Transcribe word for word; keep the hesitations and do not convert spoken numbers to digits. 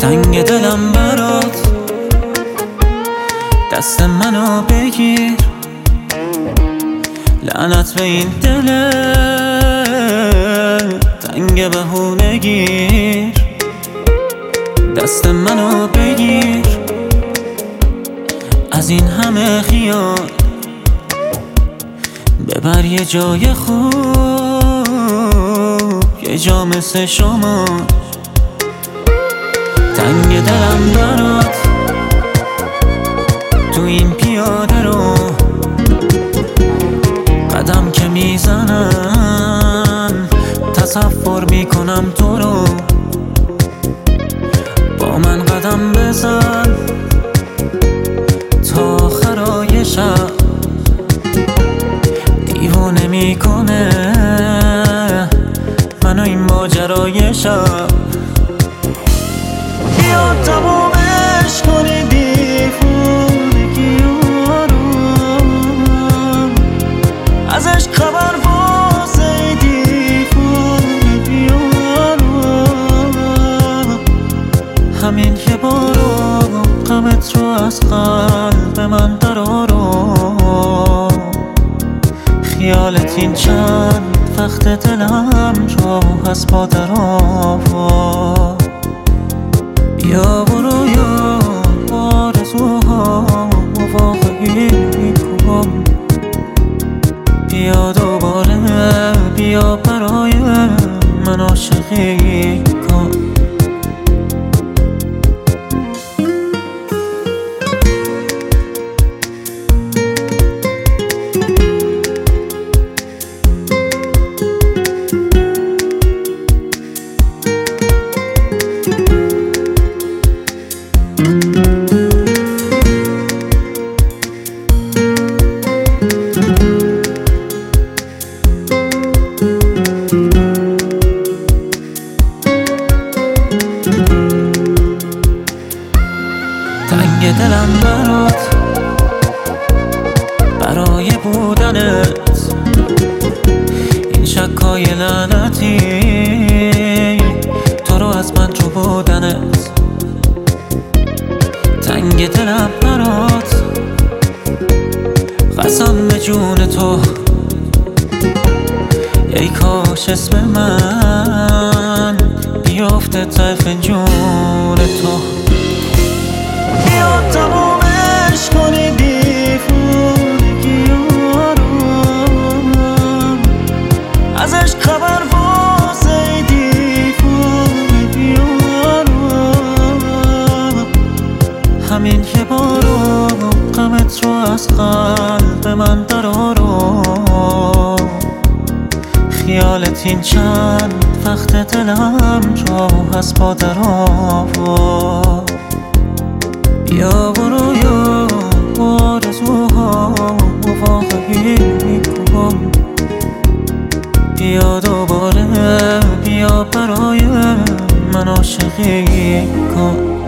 تنگ دلم برات، دست منو بگیر. لعنت به این دل تنگ بهونگیر. دست منو بگیر از این همه خیال، ببر یه جای خوب، یه جا مثل شما. تنگ دلم برات تو این پیاده رو، قدم که میزنم تصور میکنم تو رو. با من قدم بزن تا آخرای شب، دیوونه میکنه منو این ماجرای شب. بیا تمومش کنی دیوونگی رو، ازش خبر واسه دیوونگی رو. همین یه بارو غمت رو از قلب من درارو. خیالت این چند وقت دلم رو هست با درآوا. بیا برو یا آرزوها واقعی کن، بیا دوباره، بیا برای من عاشقی کن. تنگ دلم برات، برای بودنت این شکای لعنتی، تو رو از من جو بودنت. تنگ دلم برات، قسم به جون تو، ای کاش اسم من بیافته ته فنجون تو. بیا تمومش کنی دیوونگی رو، ازش خبر واسه دیوونگی رو. همین یه بارو غمت رو از قلب من درارو. خیالت این چند وقت دلم رو هست با درآوا. بیا برو یا آرزوها واقعی کن، بیا دوباره، بیا برای من عاشقی کن.